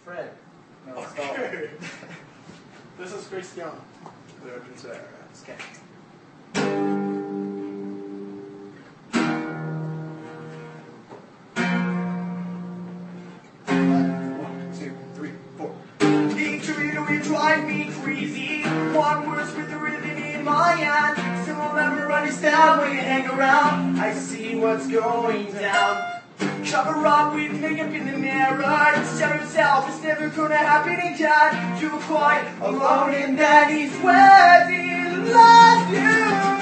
Fred. No, it's Okay. This is Christian. Creo que eso era. Okay. Drive me crazy. One words with the rhythm in my hand. Still will never understand when you hang around. I see what's going down. Cover up with makeup in the mirror. Tell yourself it's never gonna happen again. You're quite alone and then he's where he loves you.